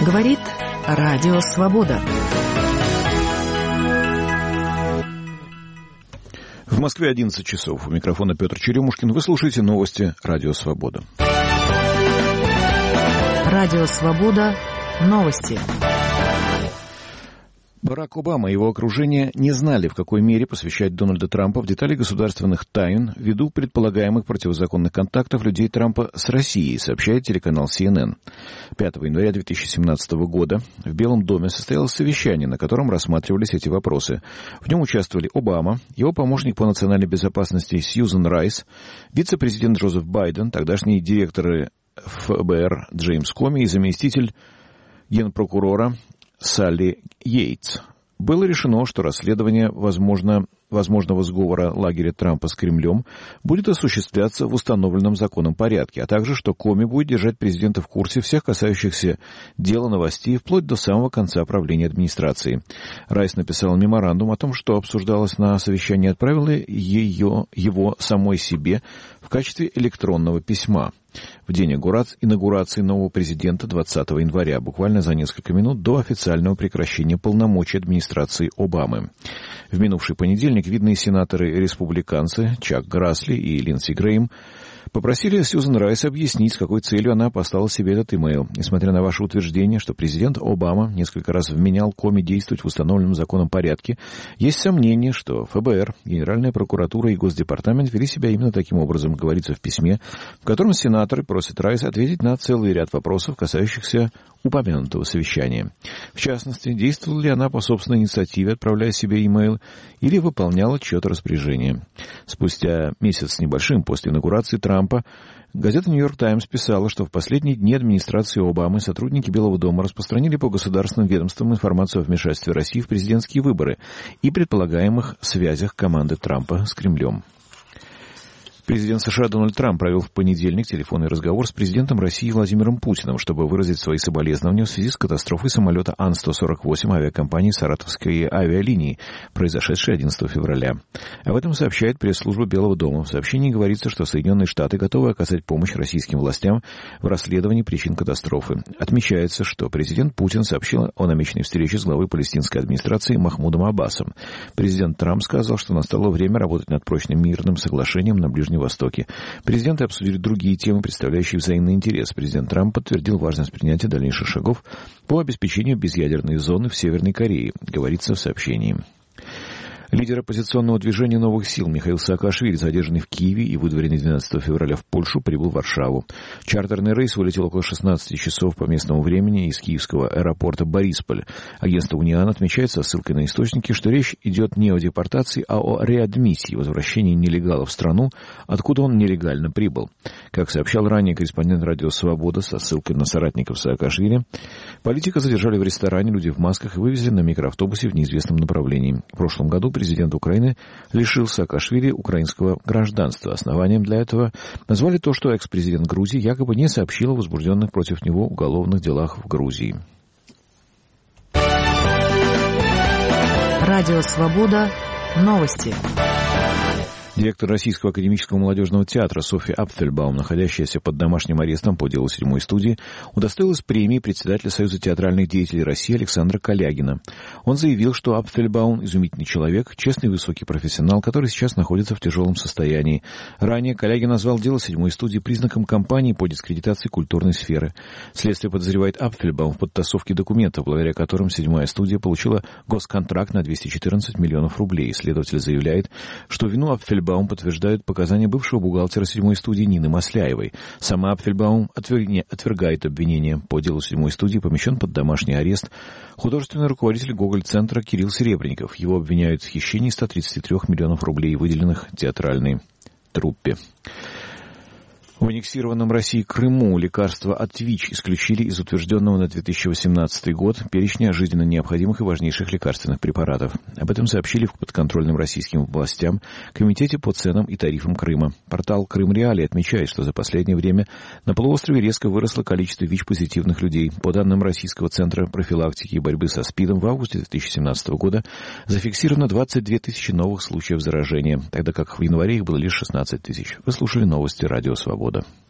Говорит Радио Свобода. В Москве 11 часов. У микрофона Петр Черемушкин. Вы слушаете новости Радио Свобода. Радио Свобода. Новости. Барак Обама и его окружение не знали, в какой мере посвящать Дональда Трампа в детали государственных тайн ввиду предполагаемых противозаконных контактов людей Трампа с Россией, сообщает телеканал CNN. 5 января 2017 года в Белом доме состоялось совещание, на котором рассматривались эти вопросы. В нем участвовали Обама, его помощник по национальной безопасности Сьюзен Райс, вице-президент Джозеф Байден, тогдашние директоры ФБР Джеймс Коми и заместитель генпрокурора Салли Йейтс. Было решено, что расследование возможного сговора лагеря Трампа с Кремлем будет осуществляться в установленном законом порядке, а также, что Коми будет держать президента в курсе всех касающихся дела новостей вплоть до самого конца правления администрации. Райс написал меморандум о том, что обсуждалось на совещании, и отправила его самой себе в качестве электронного письма. В день инаугурации нового президента 20 января, буквально за несколько минут до официального прекращения полномочий администрации Обамы. В минувший понедельник видные сенаторы-республиканцы Чак Грасли и Линдси Грэйм попросили Сьюзен Райс объяснить, с какой целью она послала себе этот имейл. Несмотря на ваше утверждение, что президент Обама несколько раз вменял Коми действовать в установленном законом порядке, есть сомнение, что ФБР, Генеральная прокуратура и Госдепартамент вели себя именно таким образом, говорится в письме, в котором сенаторы просят Райс ответить на целый ряд вопросов, касающихся упомянутого совещания. В частности, действовала ли она по собственной инициативе, отправляя себе имейл, или выполняла чье-то распоряжение. Спустя месяц с небольшим после инаугурации Трампа газета «Нью-Йорк Таймс» писала, что в последние дни администрации Обамы сотрудники Белого дома распространили по государственным ведомствам информацию о вмешательстве России в президентские выборы и предполагаемых связях команды Трампа с Кремлем. Президент США Дональд Трамп провел в понедельник телефонный разговор с президентом России Владимиром Путиным, чтобы выразить свои соболезнования в связи с катастрофой самолета Ан-148 авиакомпании «Саратовской авиалинии», произошедшей 11 февраля. Об этом сообщает пресс-служба Белого дома. В сообщении говорится, что Соединенные Штаты готовы оказать помощь российским властям в расследовании причин катастрофы. Отмечается, что президент Путин сообщил о намеченной встрече с главой палестинской администрации Махмудом Аббасом. Президент Трамп сказал, что настало время работать над прочным мирным соглашением на Ближнем Востоке. Президенты обсудили другие темы, представляющие взаимный интерес. Президент Трамп подтвердил важность принятия дальнейших шагов по обеспечению безъядерной зоны в Северной Корее, говорится в сообщении. Лидер оппозиционного движения «Новых сил» Михаил Саакашвили, задержанный в Киеве и выдворенный 12 февраля в Польшу, прибыл в Варшаву. Чартерный рейс вылетел около 16 часов по местному времени из киевского аэропорта Борисполь. Агентство «Униан» отмечает со ссылкой на источники, что речь идет не о депортации, а о реадмиссии, возвращении нелегала в страну, откуда он нелегально прибыл. Как сообщал ранее корреспондент «Радио Свобода» со ссылкой на соратников Саакашвили, политика задержали в ресторане, люди в масках, и вывезли на микроавтобусе в неизвестном направлении. В прошлом году президент Украины лишил Саакашвили украинского гражданства. Основанием для этого назвали то, что экс-президент Грузии якобы не сообщил о возбужденных против него уголовных делах в Грузии. Радио Свобода. Новости. Директор Российского академического молодежного театра Софья Апфельбаум, находящаяся под домашним арестом по делу «Седьмой студии», удостоилась премии председателя Союза театральных деятелей России Александра Калягина. Он заявил, что Апфельбаум – изумительный человек, честный высокий профессионал, который сейчас находится в тяжелом состоянии. Ранее Калягин назвал дело «Седьмой студии» признаком кампании по дискредитации культурной сферы. Следствие подозревает Апфельбаум в подтасовке документов, благодаря которым «Седьмая студия» получила госконтракт на 214 миллионов рублей. Следователь заявляет, что вину Апфельбаум подтверждают показания бывшего бухгалтера «Седьмой студии» Нины Масляевой. Сама Апфельбаум отвергает обвинения. По делу «Седьмой студии» помещен под домашний арест художественный руководитель Гоголь-центра Кирилл Серебренников. Его обвиняют в хищении 133 миллионов рублей, выделенных театральной труппе. В аннексированном Россией Крыму лекарства от ВИЧ исключили из утвержденного на 2018 год перечня жизненно необходимых и важнейших лекарственных препаратов. Об этом сообщили в подконтрольном российским властям Комитете по ценам и тарифам Крыма. Портал «Крым-Реалии» отмечает, что за последнее время на полуострове резко выросло количество ВИЧ-позитивных людей. По данным Российского центра профилактики и борьбы со СПИДом, в августе 2017 года зафиксировано 22 тысячи новых случаев заражения, тогда как в январе их было лишь 16 тысяч. Вы слушали новости Радио Свобода.